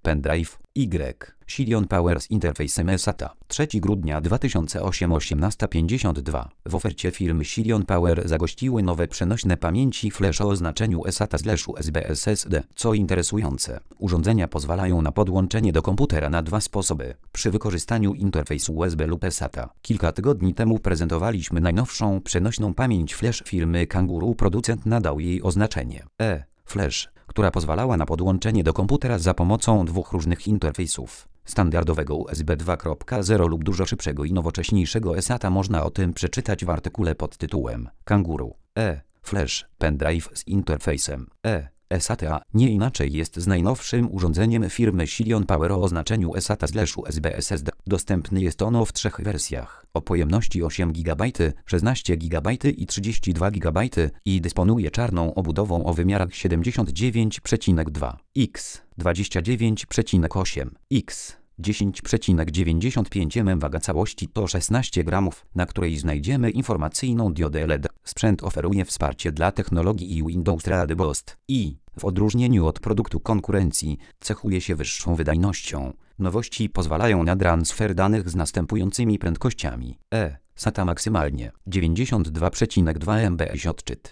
pendrive, Y. Silion Power z interfejsem SATA. 3 grudnia 2008 18:52. W ofercie firmy Silion Power zagościły nowe przenośne pamięci flash o oznaczeniu SATA/USB SSD. Co interesujące, urządzenia pozwalają na podłączenie do komputera na dwa sposoby, przy wykorzystaniu interfejsu USB lub SATA. Kilka tygodni temu prezentowaliśmy najnowszą przenośną pamięć flash firmy Kanguru. Producent nadał jej oznaczenie flash, która pozwalała na podłączenie do komputera za pomocą dwóch różnych interfejsów, standardowego USB 2.0 lub dużo szybszego i nowocześniejszego SATA. Można o tym przeczytać w artykule pod tytułem Kanguru flash pendrive z interfejsem SATA nie inaczej jest z najnowszym urządzeniem firmy Silion Power o oznaczeniu SATA/USB SSD. Dostępny jest ono w trzech wersjach o pojemności 8 GB, 16 GB i 32 GB i dysponuje czarną obudową o wymiarach 79,2 x 29,8 x 10,95 mm. Waga całości to 16 gramów, na której znajdziemy informacyjną diodę LED. Sprzęt oferuje wsparcie dla technologii Windows Ready Boost i, w odróżnieniu od produktu konkurencji, cechuje się wyższą wydajnością. Nowości pozwalają na transfer danych z następującymi prędkościami: SATA maksymalnie 92,2 MB odczyt,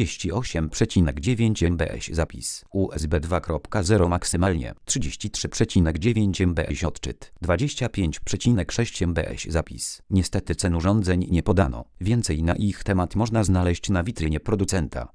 48,9 MB zapis, USB 2.0 maksymalnie 33,9 MB odczyt, 25,6 MB zapis. Niestety cen urządzeń nie podano. Więcej na ich temat można znaleźć na witrynie producenta.